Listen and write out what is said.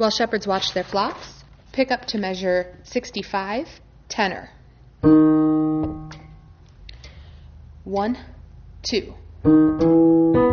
While shepherds watch their flocks, pick up to measure 65, tenor. 1, 2.